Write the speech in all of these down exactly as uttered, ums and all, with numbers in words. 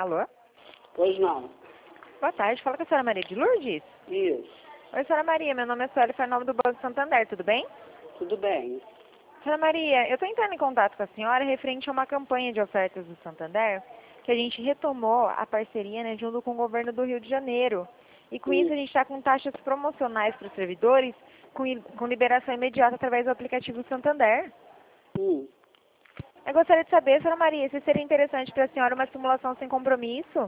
Alô? Pois não. Boa tarde, fala com a senhora Maria de Lourdes. Isso. Oi, senhora Maria, meu nome é Sueli, foi o nome do Banco Santander, tudo bem? Tudo bem. Senhora Maria, eu estou entrando em contato com a senhora referente a uma campanha de ofertas do Santander, que a gente retomou a parceria, né, junto com o governo do Rio de Janeiro. E com isso a Hum. gente está com taxas promocionais para os servidores, com, i- com liberação imediata através do aplicativo Santander. Hum. Eu gostaria de saber, senhora Maria, se seria interessante para a senhora uma simulação sem compromisso?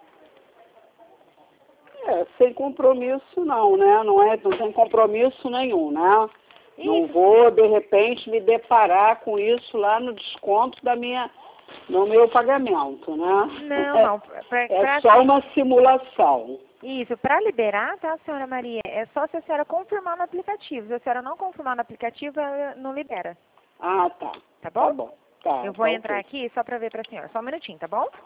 É, sem compromisso não, né? Não é, não tem compromisso nenhum, né? Não Isso. vou, de repente, me deparar com isso lá no desconto da minha, no meu pagamento, né? Não, não. Pra, É pra- só uma simulação. Isso, para liberar, tá, senhora Maria? É só se a senhora confirmar no aplicativo. Se a senhora não confirmar no aplicativo, ela não libera. Ah, tá. Tá Tá bom? bom. Tá, Eu vou tá entrar ok. aqui só para ver para a senhora. Só um minutinho, tá bom?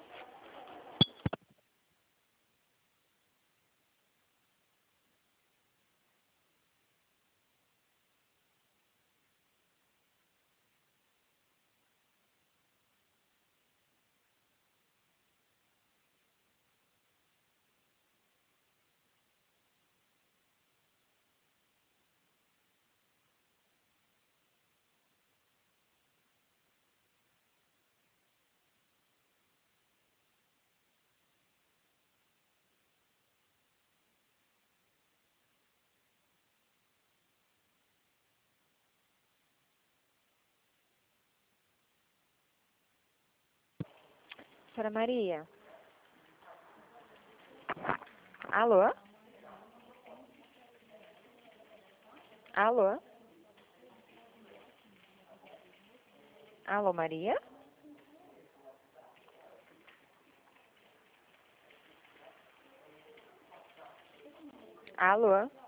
Senhora Maria? Alô? Alô? Alô, Maria? Alô?